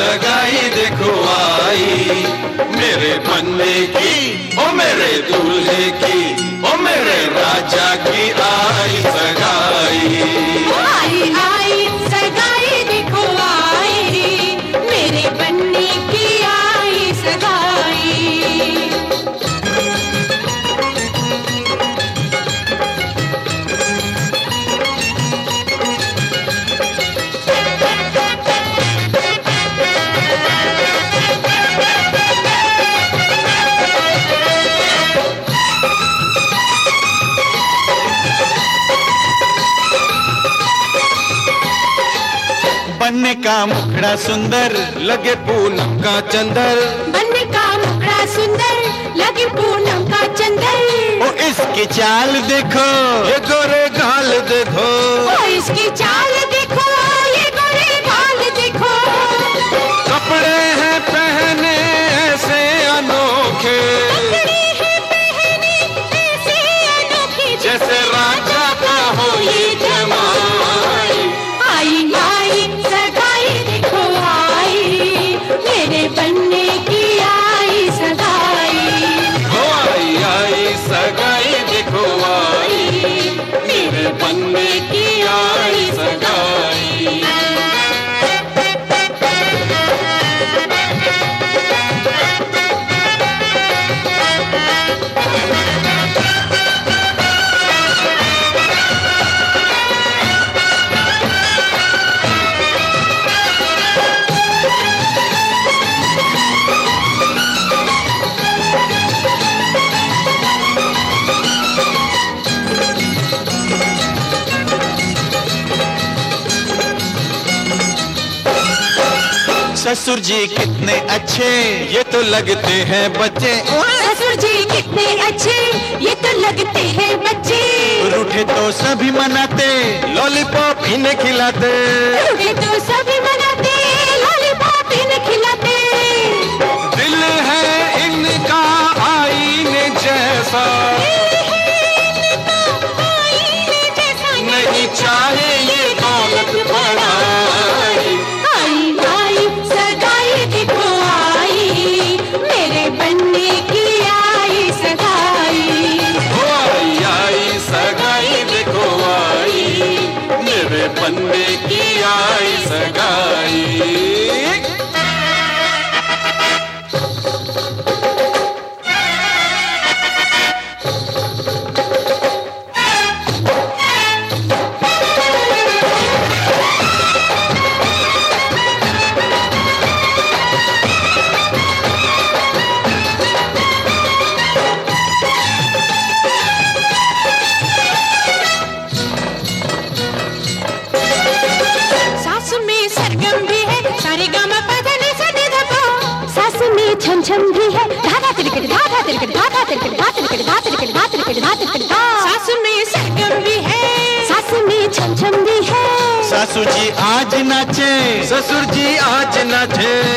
सगाई देखो आई, मेरे बनने की ओ मेरे दूल्हे की ओ मेरे राजा की आई सगाई। आई आई सगाई देखो आई, मेरे बनने की आई सगाई। बनने का मुखड़ा सुंदर लगे पूनम का चंदर, बनने का मुखड़ा सुंदर लगे पूनम का चंदर। ओ इसकी चाल देखो ये गोरे गाल देखो, ओ इसकी चाल देखो ये गोरे गाल देखो। कपड़े हैं पहने ऐसे अनोखे, कपड़े हैं पहने ऐसे अनोखे, जैसे राजा का हो ये जमाई। आई आई सगाई देखो आई, मेरे बनने की आई सगाई। ओ आई आई सगाई देखो आई, मेरे बनने की आई सगाई। ससुर जी कितने अच्छे ये तो लगते हैं बच्चे, ससुर जी कितने अच्छे ये तो लगते हैं बच्चे। रूठे तो सभी मनाते लॉलीपॉप इन्हें खिलाते, रूठे तो सभी मनाते लॉलीपॉप इन्हें खिलाते। दिल है इनका आईने जैसा, नहीं चाहे ये दौलत बढ़ाई। आई आई सगाई देखो आई, मेरे बनने की आई सगाई। ओ आई आई सगाई देखो आई, मेरे बनने की आई सगाई। सासु में सरगम भी है, सारे गामा पधने सने धपो। सासु में छम छम भी है, धाधा तिरकट धाधा तिरकट धाधा तिरकट धा तिरकट धा तिरकट धा तिरकट धा तिरकट धा। सासु में सरगम भी है, सासु में छम छम भी है। सासू जी आज नाचे ससुर जी आज नाचे,